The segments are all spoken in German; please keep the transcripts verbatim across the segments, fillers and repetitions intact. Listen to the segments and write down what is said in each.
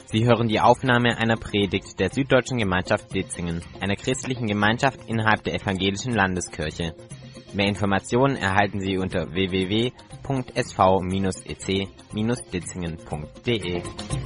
Sie hören die Aufnahme einer Predigt der Süddeutschen Gemeinschaft Ditzingen, einer christlichen Gemeinschaft innerhalb der Evangelischen Landeskirche. Mehr Informationen erhalten Sie unter w w w punkt s v e c ditzingen punkt d e.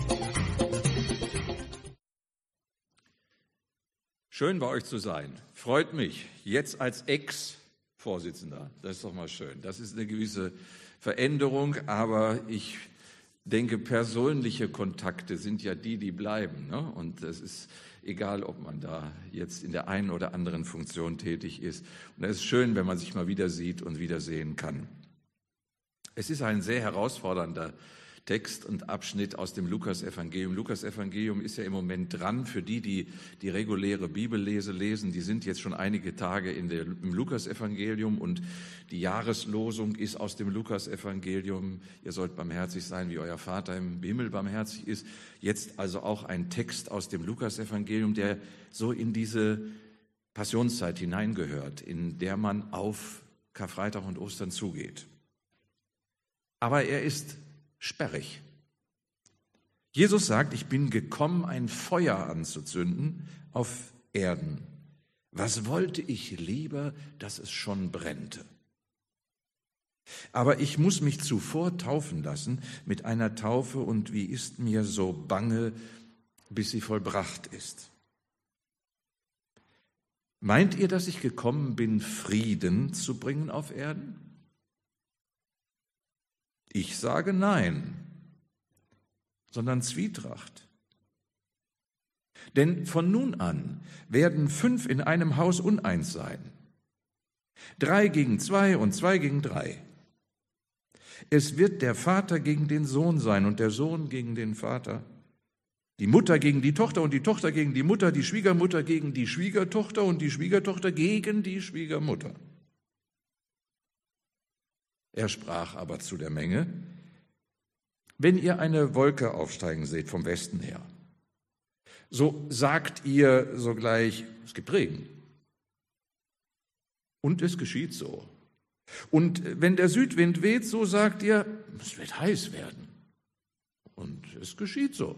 Schön bei euch zu sein. Freut mich. Jetzt als Ex-Vorsitzender. Das ist doch mal schön. Das ist eine gewisse Veränderung, aber ich denke, persönliche Kontakte sind ja die, die bleiben. Ne? Und es ist egal, ob man da jetzt in der einen oder anderen Funktion tätig ist. Und es ist schön, wenn man sich mal wieder sieht und wiedersehen kann. Es ist ein sehr herausfordernder Text und Abschnitt aus dem Lukas-Evangelium. Lukas-Evangelium ist ja im Moment dran. Für die, die die reguläre Bibellese lesen, die sind jetzt schon einige Tage in der, im Lukas-Evangelium und die Jahreslosung ist aus dem Lukas-Evangelium. Ihr sollt barmherzig sein, wie euer Vater im Himmel barmherzig ist. Jetzt also auch ein Text aus dem Lukas-Evangelium, der so in diese Passionszeit hineingehört, in der man auf Karfreitag und Ostern zugeht. Aber er ist sperrig. Jesus sagt, ich bin gekommen, ein Feuer anzuzünden auf Erden. Was wollte ich lieber, dass es schon brennte? Aber ich muss mich zuvor taufen lassen mit einer Taufe, und wie ist mir so bange, bis sie vollbracht ist. Meint ihr, dass ich gekommen bin, Frieden zu bringen auf Erden? Ich sage nein, sondern Zwietracht. Denn von nun an werden fünf in einem Haus uneins sein. Drei gegen zwei und zwei gegen drei. Es wird der Vater gegen den Sohn sein und der Sohn gegen den Vater. Die Mutter gegen die Tochter und die Tochter gegen die Mutter, die Schwiegermutter gegen die Schwiegertochter und die Schwiegertochter gegen die Schwiegermutter. Er sprach aber zu der Menge: Wenn ihr eine Wolke aufsteigen seht vom Westen her, so sagt ihr sogleich, es gibt Regen. Und es geschieht so. Und wenn der Südwind weht, so sagt ihr, es wird heiß werden. Und es geschieht so.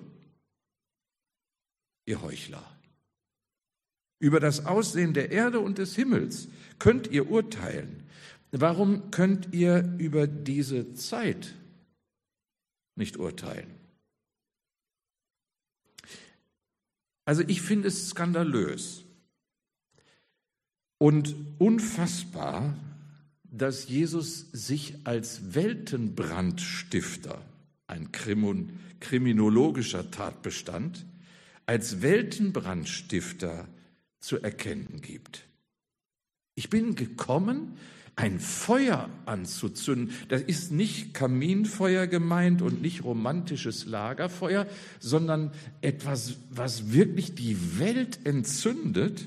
Ihr Heuchler. Über das Aussehen der Erde und des Himmels könnt ihr urteilen. Warum könnt ihr über diese Zeit nicht urteilen? Also ich finde es skandalös und unfassbar, dass Jesus sich als Weltenbrandstifter, ein kriminologischer Tatbestand, als Weltenbrandstifter zu erkennen gibt. Ich bin gekommen, ein Feuer anzuzünden. Das ist nicht Kaminfeuer gemeint und nicht romantisches Lagerfeuer, sondern etwas, was wirklich die Welt entzündet.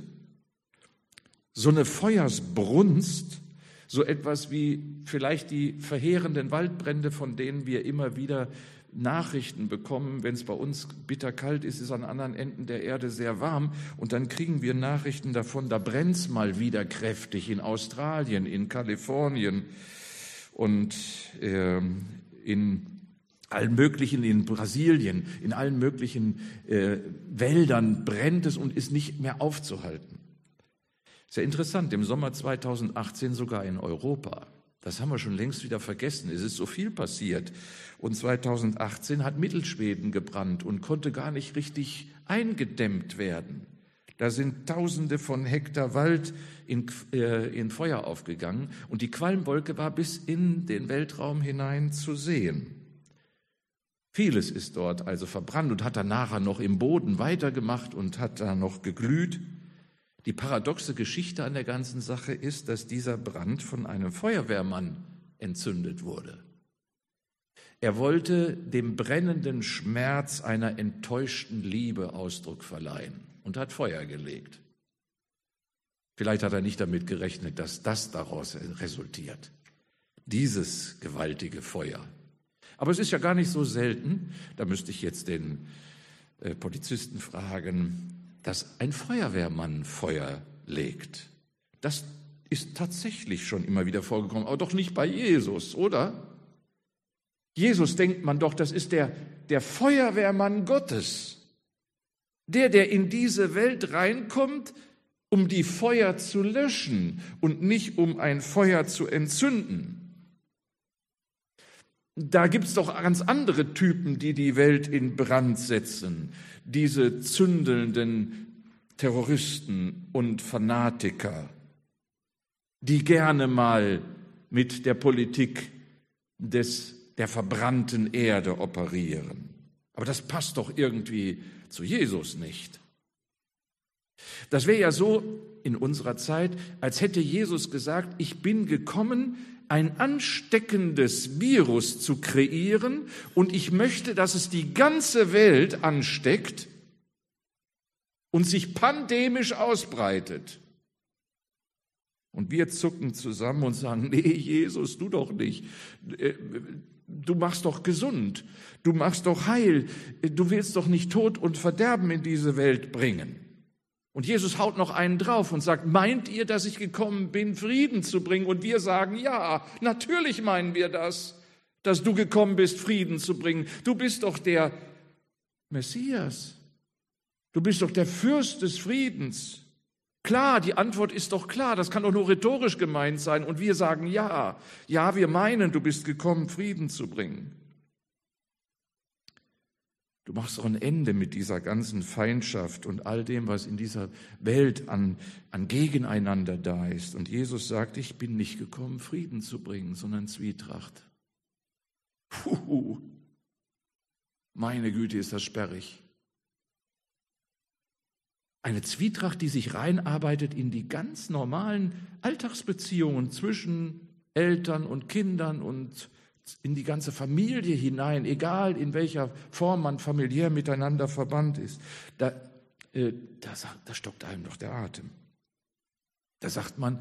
So eine Feuersbrunst, so etwas wie vielleicht die verheerenden Waldbrände, von denen wir immer wieder Nachrichten bekommen. Wenn es bei uns bitterkalt ist, ist es an anderen Enden der Erde sehr warm und dann kriegen wir Nachrichten davon, da brennt es mal wieder kräftig in Australien, in Kalifornien und äh, in allen möglichen, in Brasilien, in allen möglichen äh, Wäldern brennt es und ist nicht mehr aufzuhalten. Sehr interessant, im Sommer zweitausendachtzehn sogar in Europa. Das haben wir schon längst wieder vergessen. Es ist so viel passiert. Und zweitausendachtzehn hat Mittelschweden gebrannt und konnte gar nicht richtig eingedämmt werden. Da sind Tausende von Hektar Wald in, äh, in Feuer aufgegangen und die Qualmwolke war bis in den Weltraum hinein zu sehen. Vieles ist dort also verbrannt und hat dann nachher noch im Boden weitergemacht und hat da noch geglüht. Die paradoxe Geschichte an der ganzen Sache ist, dass dieser Brand von einem Feuerwehrmann entzündet wurde. Er wollte dem brennenden Schmerz einer enttäuschten Liebe Ausdruck verleihen und hat Feuer gelegt. Vielleicht hat er nicht damit gerechnet, dass das daraus resultiert, dieses gewaltige Feuer. Aber es ist ja gar nicht so selten, da müsste ich jetzt den äh, Polizisten fragen, dass ein Feuerwehrmann Feuer legt. Das ist tatsächlich schon immer wieder vorgekommen, aber doch nicht bei Jesus, oder? Jesus denkt man doch, das ist der, der Feuerwehrmann Gottes. Der, der in diese Welt reinkommt, um die Feuer zu löschen und nicht um ein Feuer zu entzünden. Da gibt es doch ganz andere Typen, die die Welt in Brand setzen. Diese zündelnden Terroristen und Fanatiker, die gerne mal mit der Politik des, der verbrannten Erde operieren. Aber das passt doch irgendwie zu Jesus nicht. Das wäre ja so in unserer Zeit, als hätte Jesus gesagt, ich bin gekommen, ein ansteckendes Virus zu kreieren und ich möchte, dass es die ganze Welt ansteckt und sich pandemisch ausbreitet. Und wir zucken zusammen und sagen, nee, Jesus, du doch nicht. Du machst doch gesund, du machst doch heil, du willst doch nicht Tod und Verderben in diese Welt bringen. Und Jesus haut noch einen drauf und sagt, meint ihr, dass ich gekommen bin, Frieden zu bringen? Und wir sagen, ja, natürlich meinen wir das, dass du gekommen bist, Frieden zu bringen. Du bist doch der Messias. Du bist doch der Fürst des Friedens. Klar, die Antwort ist doch klar, das kann doch nur rhetorisch gemeint sein. Und wir sagen, ja, ja, wir meinen, du bist gekommen, Frieden zu bringen. Du machst doch ein Ende mit dieser ganzen Feindschaft und all dem, was in dieser Welt an, an Gegeneinander da ist. Und Jesus sagt, ich bin nicht gekommen, Frieden zu bringen, sondern Zwietracht. Puh, meine Güte, ist das sperrig. Eine Zwietracht, die sich reinarbeitet in die ganz normalen Alltagsbeziehungen zwischen Eltern und Kindern und in die ganze Familie hinein, egal in welcher Form man familiär miteinander verbannt ist. Da, äh, da, da stockt einem doch der Atem. Da sagt man,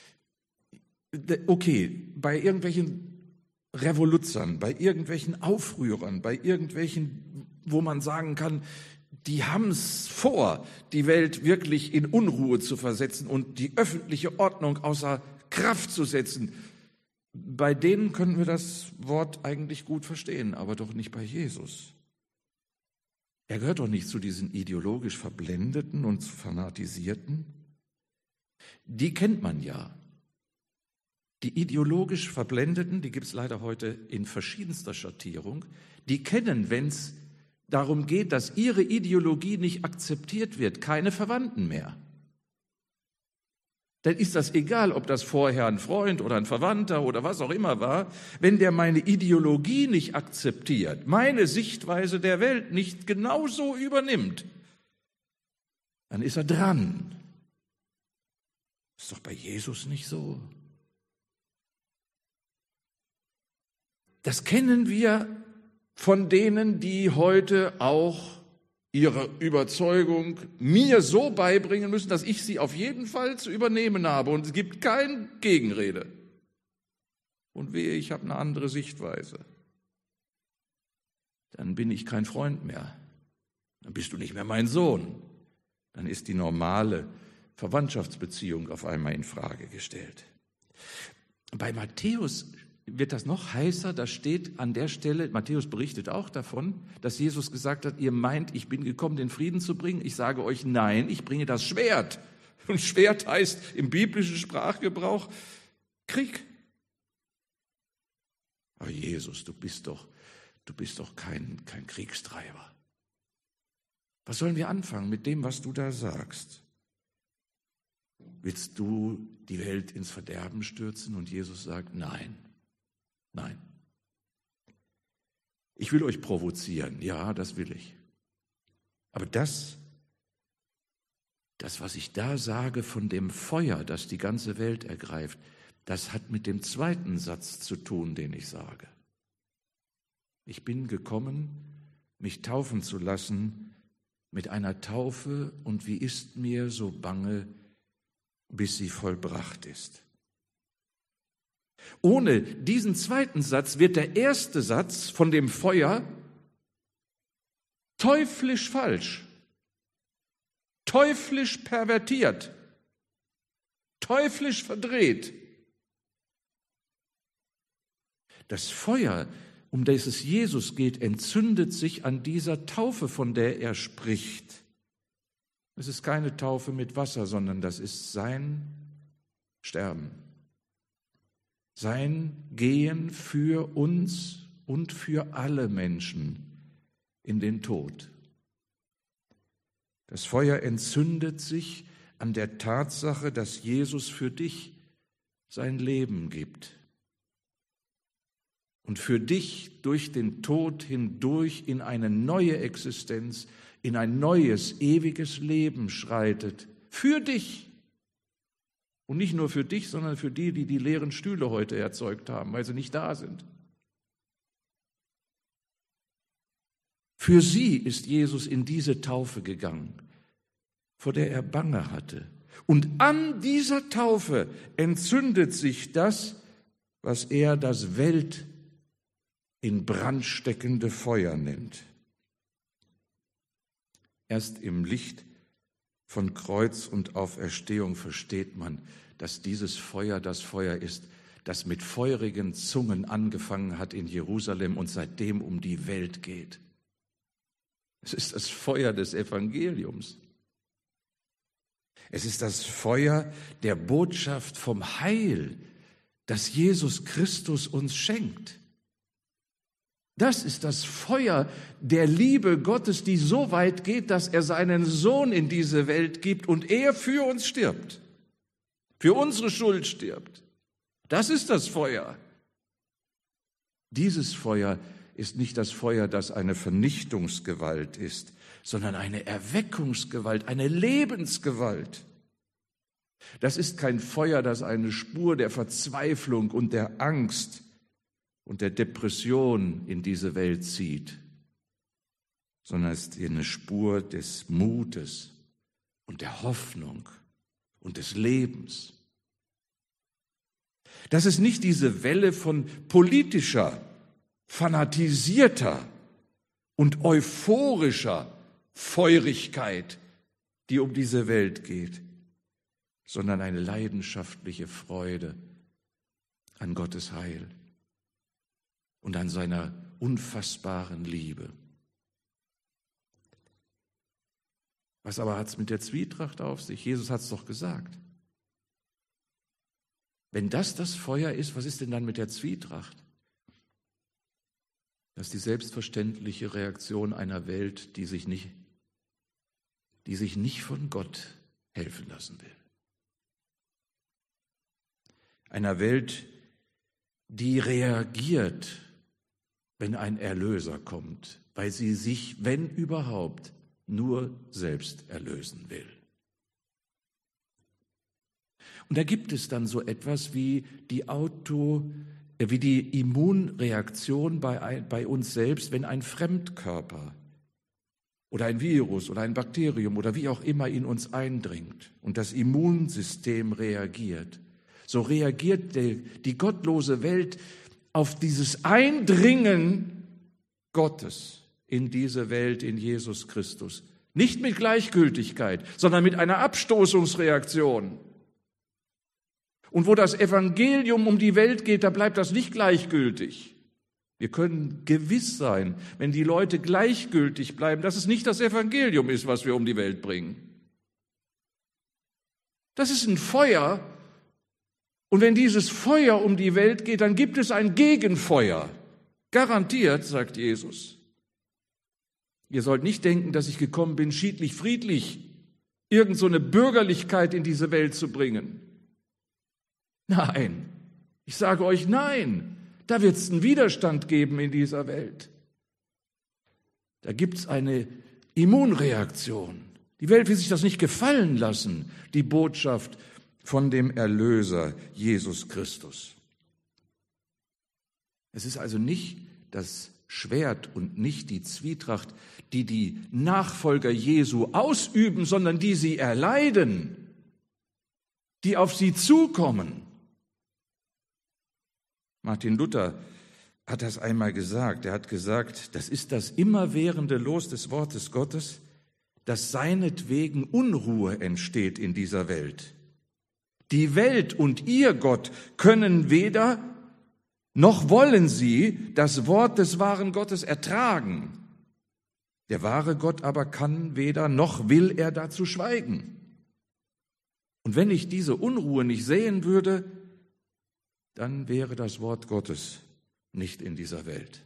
okay, bei irgendwelchen Revoluzern, bei irgendwelchen Aufrührern, bei irgendwelchen, wo man sagen kann, die haben es vor, die Welt wirklich in Unruhe zu versetzen und die öffentliche Ordnung außer Kraft zu setzen. Bei denen können wir das Wort eigentlich gut verstehen, aber doch nicht bei Jesus. Er gehört doch nicht zu diesen ideologisch Verblendeten und Fanatisierten. Die kennt man ja. Die ideologisch Verblendeten, die gibt es leider heute in verschiedenster Schattierung, die kennen, wenn es darum geht, dass ihre Ideologie nicht akzeptiert wird, keine Verwandten mehr. Dann ist das egal, ob das vorher ein Freund oder ein Verwandter oder was auch immer war. Wenn der meine Ideologie nicht akzeptiert, meine Sichtweise der Welt nicht genauso übernimmt, dann ist er dran. Ist doch bei Jesus nicht so. Das kennen wir von denen, die heute auch ihre Überzeugung mir so beibringen müssen, dass ich sie auf jeden Fall zu übernehmen habe. Und es gibt keine Gegenrede. Und wehe, ich habe eine andere Sichtweise. Dann bin ich kein Freund mehr. Dann bist du nicht mehr mein Sohn. Dann ist die normale Verwandtschaftsbeziehung auf einmal in Frage gestellt. Bei Matthäus wird das noch heißer, da steht an der Stelle, Matthäus berichtet auch davon, dass Jesus gesagt hat, ihr meint, ich bin gekommen, den Frieden zu bringen. Ich sage euch, nein, ich bringe das Schwert. Und Schwert heißt im biblischen Sprachgebrauch Krieg. Aber Jesus, du bist doch, du bist doch kein, kein Kriegstreiber. Was sollen wir anfangen mit dem, was du da sagst? Willst du die Welt ins Verderben stürzen? Und Jesus sagt, nein. Nein. Ich will euch provozieren, ja, das will ich. Aber das, das, was ich da sage von dem Feuer, das die ganze Welt ergreift, das hat mit dem zweiten Satz zu tun, den ich sage. Ich bin gekommen, mich taufen zu lassen mit einer Taufe, und wie ist mir so bange, bis sie vollbracht ist. Ohne diesen zweiten Satz wird der erste Satz von dem Feuer teuflisch falsch, teuflisch pervertiert, teuflisch verdreht. Das Feuer, um das es Jesus geht, entzündet sich an dieser Taufe, von der er spricht. Es ist keine Taufe mit Wasser, sondern das ist sein Sterben. Sein Gehen für uns und für alle Menschen in den Tod. Das Feuer entzündet sich an der Tatsache, dass Jesus für dich sein Leben gibt und für dich durch den Tod hindurch in eine neue Existenz, in ein neues, ewiges Leben schreitet. Für dich. Und nicht nur für dich, sondern für die, die die leeren Stühle heute erzeugt haben, weil sie nicht da sind. Für sie ist Jesus in diese Taufe gegangen, vor der er Bange hatte. Und an dieser Taufe entzündet sich das, was er das Welt in Brand steckende Feuer nennt. Erst im Licht von Kreuz und Auferstehung versteht man, dass dieses Feuer das Feuer ist, das mit feurigen Zungen angefangen hat in Jerusalem und seitdem um die Welt geht. Es ist das Feuer des Evangeliums. Es ist das Feuer der Botschaft vom Heil, das Jesus Christus uns schenkt. Das ist das Feuer der Liebe Gottes, die so weit geht, dass er seinen Sohn in diese Welt gibt und er für uns stirbt, für unsere Schuld stirbt. Das ist das Feuer. Dieses Feuer ist nicht das Feuer, das eine Vernichtungsgewalt ist, sondern eine Erweckungsgewalt, eine Lebensgewalt. Das ist kein Feuer, das eine Spur der Verzweiflung und der Angst und der Depression in diese Welt zieht, sondern es ist eine Spur des Mutes und der Hoffnung und des Lebens. Das ist nicht diese Welle von politischer, fanatisierter und euphorischer Feurigkeit, die um diese Welt geht, sondern eine leidenschaftliche Freude an Gottes Heil und an seiner unfassbaren Liebe. Was aber hat es mit der Zwietracht auf sich? Jesus hat es doch gesagt. Wenn das das Feuer ist, was ist denn dann mit der Zwietracht? Das ist die selbstverständliche Reaktion einer Welt, die sich nicht, die sich nicht von Gott helfen lassen will. Einer Welt, die reagiert, wenn ein Erlöser kommt, weil sie sich, wenn überhaupt, nur selbst erlösen will. Und da gibt es dann so etwas wie die Auto, wie die Immunreaktion bei, bei uns selbst, wenn ein Fremdkörper oder ein Virus oder ein Bakterium oder wie auch immer in uns eindringt und das Immunsystem reagiert. So reagiert die, die gottlose Welt auf dieses Eindringen Gottes in diese Welt, in Jesus Christus. Nicht mit Gleichgültigkeit, sondern mit einer Abstoßungsreaktion. Und wo das Evangelium um die Welt geht, da bleibt das nicht gleichgültig. Wir können gewiss sein, wenn die Leute gleichgültig bleiben, dass es nicht das Evangelium ist, was wir um die Welt bringen. Das ist ein Feuer. Und wenn dieses Feuer um die Welt geht, dann gibt es ein Gegenfeuer. Garantiert, sagt Jesus. Ihr sollt nicht denken, dass ich gekommen bin, schiedlich, friedlich, irgend so eine Bürgerlichkeit in diese Welt zu bringen. Nein, ich sage euch nein, da wird es einen Widerstand geben in dieser Welt. Da gibt es eine Immunreaktion. Die Welt will sich das nicht gefallen lassen, die Botschaft von dem Erlöser Jesus Christus. Es ist also nicht das Schwert und nicht die Zwietracht, die die Nachfolger Jesu ausüben, sondern die sie erleiden, die auf sie zukommen. Martin Luther hat das einmal gesagt. Er hat gesagt, das ist das immerwährende Los des Wortes Gottes, dass seinetwegen Unruhe entsteht in dieser Welt. Die Welt und ihr Gott können weder noch wollen sie das Wort des wahren Gottes ertragen. Der wahre Gott aber kann weder, noch will er dazu schweigen. Und wenn ich diese Unruhe nicht sehen würde, dann wäre das Wort Gottes nicht in dieser Welt.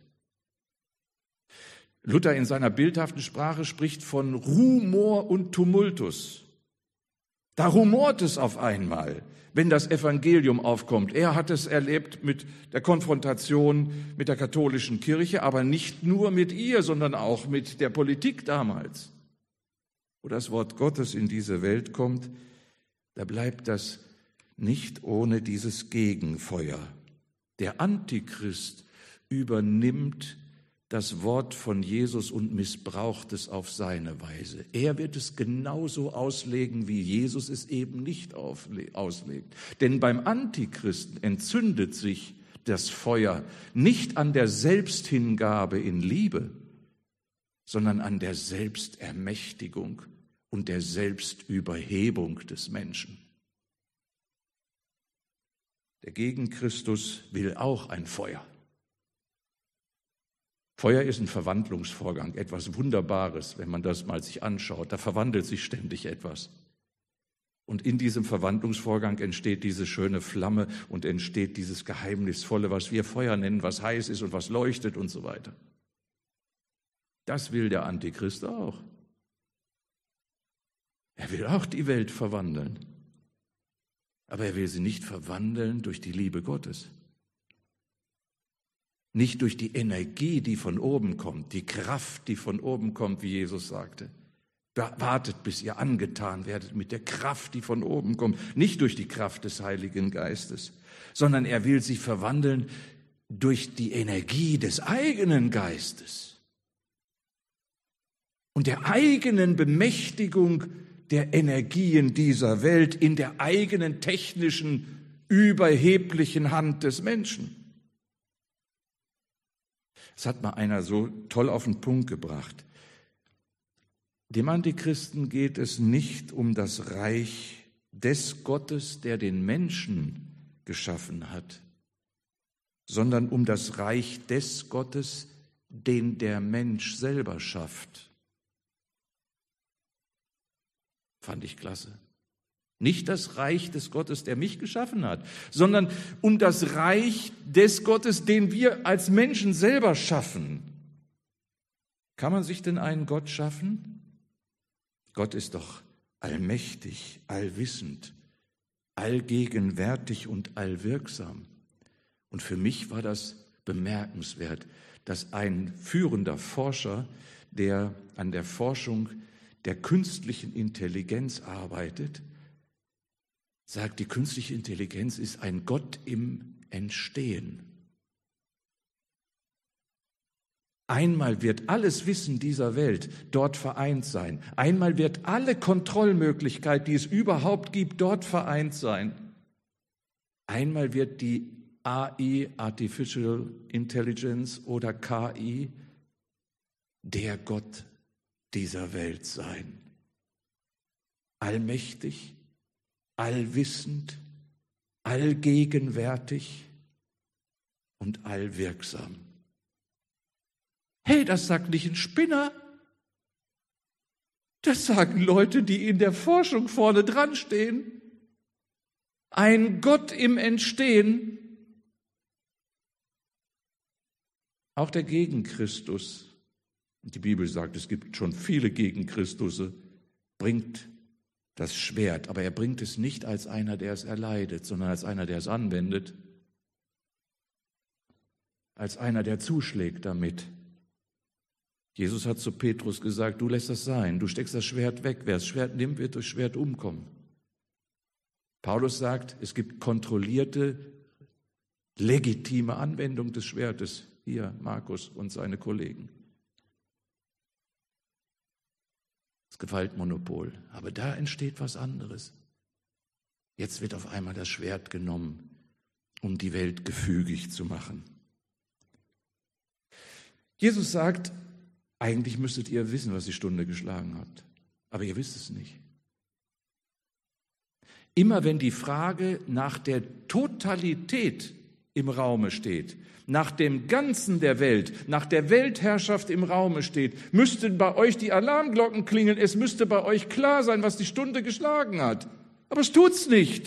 Luther in seiner bildhaften Sprache spricht von Rumor und Tumultus. Da rumort es auf einmal, wenn das Evangelium aufkommt. Er hat es erlebt mit der Konfrontation mit der katholischen Kirche, aber nicht nur mit ihr, sondern auch mit der Politik damals. Wo das Wort Gottes in diese Welt kommt, da bleibt das nicht ohne dieses Gegenfeuer. Der Antichrist übernimmt das Wort von Jesus und missbraucht es auf seine Weise. Er wird es genauso auslegen, wie Jesus es eben nicht auslegt. Denn beim Antichristen entzündet sich das Feuer nicht an der Selbsthingabe in Liebe, sondern an der Selbstermächtigung und der Selbstüberhebung des Menschen. Der Gegenchristus will auch ein Feuer. Feuer ist ein Verwandlungsvorgang, etwas Wunderbares, wenn man das mal sich anschaut. Da verwandelt sich ständig etwas. Und in diesem Verwandlungsvorgang entsteht diese schöne Flamme und entsteht dieses Geheimnisvolle, was wir Feuer nennen, was heiß ist und was leuchtet und so weiter. Das will der Antichrist auch. Er will auch die Welt verwandeln. Aber er will sie nicht verwandeln durch die Liebe Gottes. Nicht durch die Energie, die von oben kommt, die Kraft, die von oben kommt, wie Jesus sagte. Wartet, bis ihr angetan werdet mit der Kraft, die von oben kommt. Nicht durch die Kraft des Heiligen Geistes, sondern er will sie verwandeln durch die Energie des eigenen Geistes und der eigenen Bemächtigung der Energien dieser Welt in der eigenen technischen, überheblichen Hand des Menschen. Das hat mal einer so toll auf den Punkt gebracht. Dem Antichristen geht es nicht um das Reich des Gottes, der den Menschen geschaffen hat, sondern um das Reich des Gottes, den der Mensch selber schafft. Fand ich klasse. Nicht das Reich des Gottes, der mich geschaffen hat, sondern um das Reich des Gottes, den wir als Menschen selber schaffen. Kann man sich denn einen Gott schaffen? Gott ist doch allmächtig, allwissend, allgegenwärtig und allwirksam. Und für mich war das bemerkenswert, dass ein führender Forscher, der an der Forschung der künstlichen Intelligenz arbeitet, sagt, die künstliche Intelligenz ist ein Gott im Entstehen. Einmal wird alles Wissen dieser Welt dort vereint sein. Einmal wird alle Kontrollmöglichkeit, die es überhaupt gibt, dort vereint sein. Einmal wird die A I, Artificial Intelligence oder K I, der Gott dieser Welt sein. Allmächtig, allwissend, allgegenwärtig und allwirksam. Hey, das sagt nicht ein Spinner. Das sagen Leute, die in der Forschung vorne dran stehen. Ein Gott im Entstehen. Auch der Gegenchristus, die Bibel sagt, es gibt schon viele Gegenchristusse, bringt das Schwert, aber er bringt es nicht als einer, der es erleidet, sondern als einer, der es anwendet, als einer, der zuschlägt damit. Jesus hat zu Petrus gesagt, du lässt das sein, du steckst das Schwert weg, wer das Schwert nimmt, wird durch Schwert umkommen. Paulus sagt, es gibt kontrollierte, legitime Anwendung des Schwertes, hier Markus und seine Kollegen. Das Gewaltmonopol. Aber da entsteht was anderes. Jetzt wird auf einmal das Schwert genommen, um die Welt gefügig zu machen. Jesus sagt, eigentlich müsstet ihr wissen, was die Stunde geschlagen hat. Aber ihr wisst es nicht. Immer wenn die Frage nach der Totalität im Raume steht, nach dem Ganzen der Welt, nach der Weltherrschaft im Raume steht, müssten bei euch die Alarmglocken klingeln, es müsste bei euch klar sein, was die Stunde geschlagen hat. Aber es tut's nicht.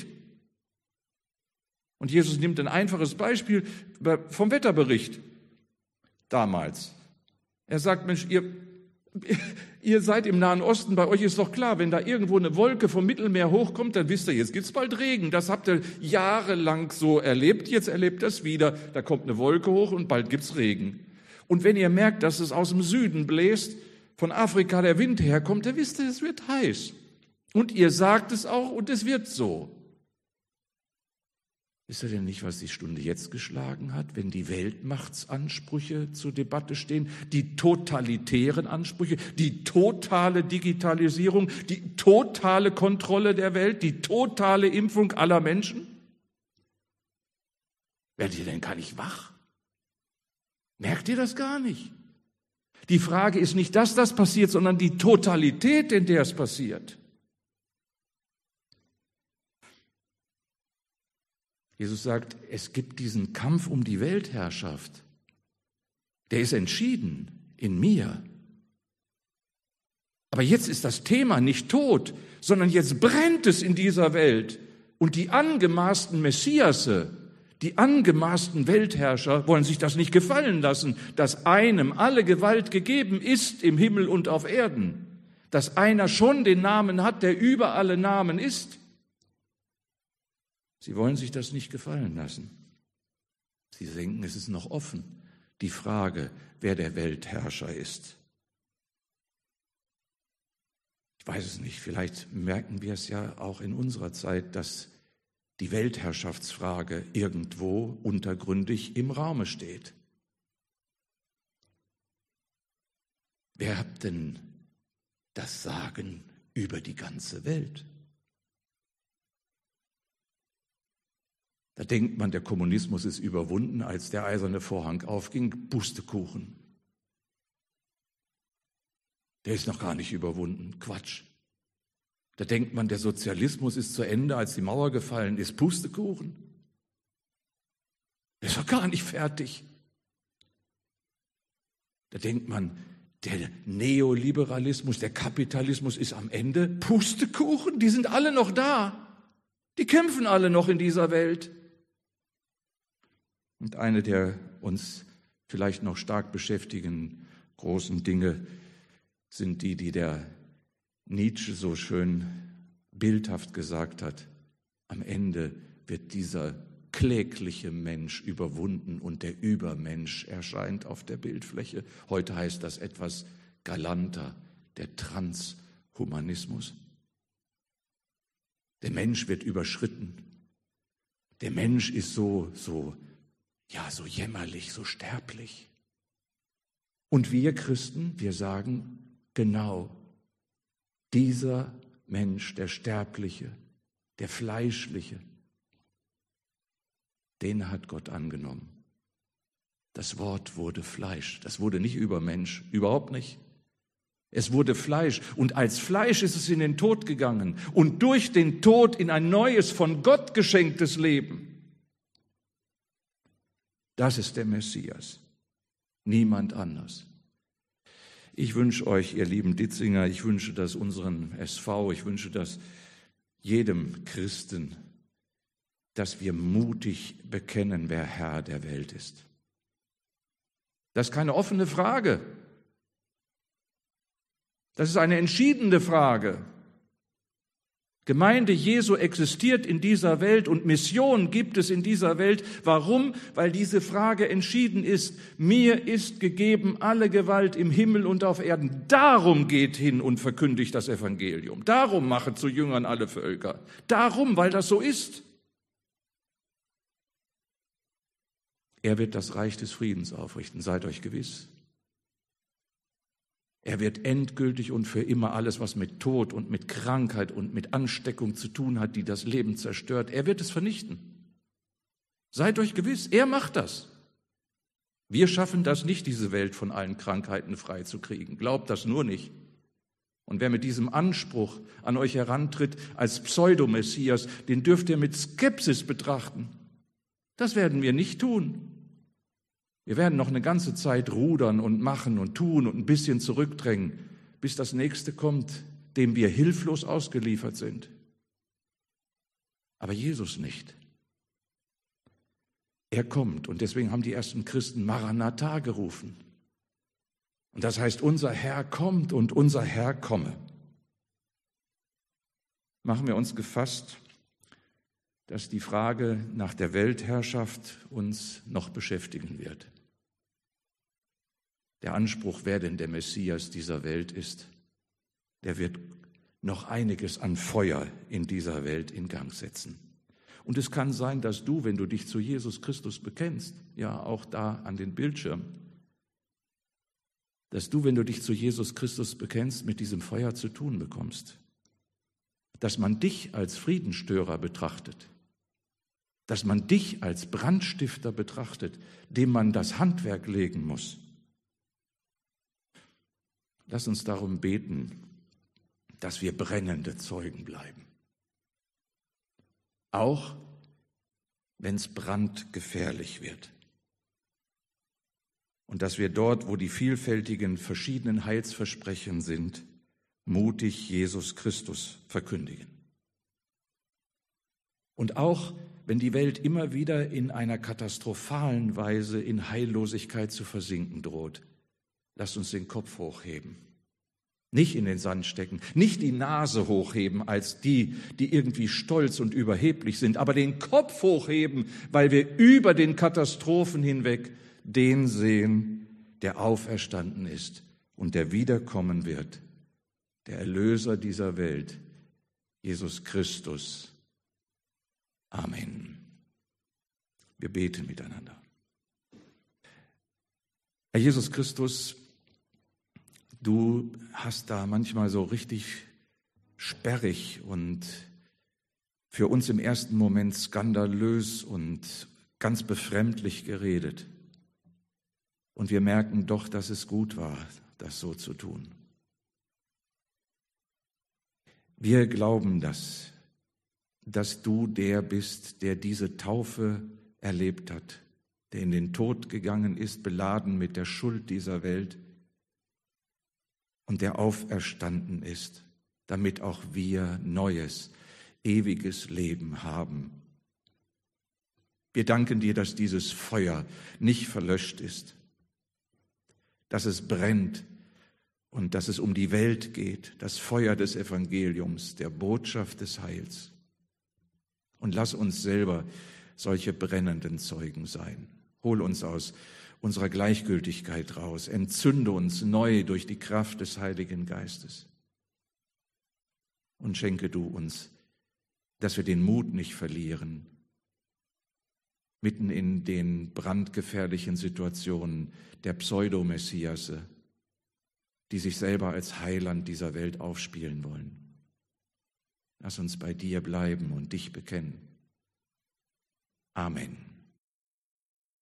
Und Jesus nimmt ein einfaches Beispiel vom Wetterbericht damals. Er sagt, Mensch, ihr, ihr seid im Nahen Osten, bei euch ist doch klar, wenn da irgendwo eine Wolke vom Mittelmeer hochkommt, dann wisst ihr, jetzt gibt's bald Regen. Das habt ihr jahrelang so erlebt, jetzt erlebt ihr es wieder. Da kommt eine Wolke hoch und bald gibt's Regen. Und wenn ihr merkt, dass es aus dem Süden bläst, von Afrika der Wind herkommt, dann wisst ihr, es wird heiß. Und ihr sagt es auch und es wird so. Wisst ihr denn nicht, was die Stunde jetzt geschlagen hat, wenn die Weltmachtsansprüche zur Debatte stehen, die totalitären Ansprüche, die totale Digitalisierung, die totale Kontrolle der Welt, die totale Impfung aller Menschen? Werdet ihr denn gar nicht wach? Merkt ihr das gar nicht? Die Frage ist nicht, dass das passiert, sondern die Totalität, in der es passiert. Jesus sagt, es gibt diesen Kampf um die Weltherrschaft. Der ist entschieden in mir. Aber jetzt ist das Thema nicht tot, sondern jetzt brennt es in dieser Welt. Und die angemaßten Messiasse, die angemaßten Weltherrscher wollen sich das nicht gefallen lassen, dass einem alle Gewalt gegeben ist im Himmel und auf Erden, dass einer schon den Namen hat, der über alle Namen ist. Sie wollen sich das nicht gefallen lassen. Sie denken, es ist noch offen, die Frage, wer der Weltherrscher ist. Ich weiß es nicht, vielleicht merken wir es ja auch in unserer Zeit, dass die Weltherrschaftsfrage irgendwo untergründig im Raume steht. Wer hat denn das Sagen über die ganze Welt? Da denkt man, der Kommunismus ist überwunden, als der eiserne Vorhang aufging, Pustekuchen. Der ist noch gar nicht überwunden, Quatsch. Da denkt man, der Sozialismus ist zu Ende, als die Mauer gefallen ist, Pustekuchen. Der ist noch gar nicht fertig. Da denkt man, der Neoliberalismus, der Kapitalismus ist am Ende, Pustekuchen, die sind alle noch da. Die kämpfen alle noch in dieser Welt. Und eine der uns vielleicht noch stark beschäftigen großen Dinge sind die, die der Nietzsche so schön bildhaft gesagt hat. Am Ende wird dieser klägliche Mensch überwunden und der Übermensch erscheint auf der Bildfläche. Heute heißt das etwas galanter, der Transhumanismus. Der Mensch wird überschritten. Der Mensch ist so, so Ja, so jämmerlich, so sterblich. Und wir Christen, wir sagen, genau, dieser Mensch, der Sterbliche, der Fleischliche, den hat Gott angenommen. Das Wort wurde Fleisch. Das wurde nicht Übermensch, überhaupt nicht. Es wurde Fleisch und als Fleisch ist es in den Tod gegangen und durch den Tod in ein neues, von Gott geschenktes Leben. Das ist der Messias, niemand anders. Ich wünsche euch, ihr lieben Ditzinger, ich wünsche das unseren S V, ich wünsche das jedem Christen, dass wir mutig bekennen, wer Herr der Welt ist. Das ist keine offene Frage. Das ist eine entschiedene Frage. Gemeinde Jesu existiert in dieser Welt und Mission gibt es in dieser Welt. Warum? Weil diese Frage entschieden ist. Mir ist gegeben alle Gewalt im Himmel und auf Erden. Darum geht hin und verkündigt das Evangelium. Darum mache zu Jüngern alle Völker. Darum, weil das so ist. Er wird das Reich des Friedens aufrichten, seid euch gewiss. Er wird endgültig und für immer alles, was mit Tod und mit Krankheit und mit Ansteckung zu tun hat, die das Leben zerstört, er wird es vernichten. Seid euch gewiss, er macht das. Wir schaffen das nicht, diese Welt von allen Krankheiten frei zu kriegen. Glaubt das nur nicht. Und wer mit diesem Anspruch an euch herantritt als Pseudomessias, den dürft ihr mit Skepsis betrachten. Das werden wir nicht tun. Wir werden noch eine ganze Zeit rudern und machen und tun und ein bisschen zurückdrängen, bis das Nächste kommt, dem wir hilflos ausgeliefert sind. Aber Jesus nicht. Er kommt und deswegen haben die ersten Christen Maranatha gerufen. Und das heißt, unser Herr kommt und unser Herr komme. Machen wir uns gefasst, dass die Frage nach der Weltherrschaft uns noch beschäftigen wird. Der Anspruch, wer denn der Messias dieser Welt ist, der wird noch einiges an Feuer in dieser Welt in Gang setzen. Und es kann sein, dass du, wenn du dich zu Jesus Christus bekennst, ja auch da an den Bildschirm, dass du, wenn du dich zu Jesus Christus bekennst, mit diesem Feuer zu tun bekommst. Dass man dich als Friedensstörer betrachtet, dass man dich als Brandstifter betrachtet, dem man das Handwerk legen muss. Lass uns darum beten, dass wir brennende Zeugen bleiben. Auch wenn es brandgefährlich wird. Und dass wir dort, wo die vielfältigen verschiedenen Heilsversprechen sind, mutig Jesus Christus verkündigen. Und auch wenn die Welt immer wieder in einer katastrophalen Weise in Heillosigkeit zu versinken droht, lasst uns den Kopf hochheben. Nicht in den Sand stecken, nicht die Nase hochheben als die, die irgendwie stolz und überheblich sind, aber den Kopf hochheben, weil wir über den Katastrophen hinweg den sehen, der auferstanden ist und der wiederkommen wird, der Erlöser dieser Welt, Jesus Christus. Amen. Wir beten miteinander. Herr Jesus Christus, du hast da manchmal so richtig sperrig und für uns im ersten Moment skandalös und ganz befremdlich geredet. Und wir merken doch, dass es gut war, das so zu tun. Wir glauben das, dass du der bist, der diese Taufe erlebt hat, der in den Tod gegangen ist, beladen mit der Schuld dieser Welt und der auferstanden ist, damit auch wir neues, ewiges Leben haben. Wir danken dir, dass dieses Feuer nicht verlöscht ist, dass es brennt und dass es um die Welt geht, das Feuer des Evangeliums, der Botschaft des Heils. Und lass uns selber solche brennenden Zeugen sein. Hol uns aus unserer Gleichgültigkeit raus, entzünde uns neu durch die Kraft des Heiligen Geistes. Und schenke du uns, dass wir den Mut nicht verlieren, mitten in den brandgefährlichen Situationen der Pseudomessiasse, die sich selber als Heiland dieser Welt aufspielen wollen. Lass uns bei dir bleiben und dich bekennen. Amen.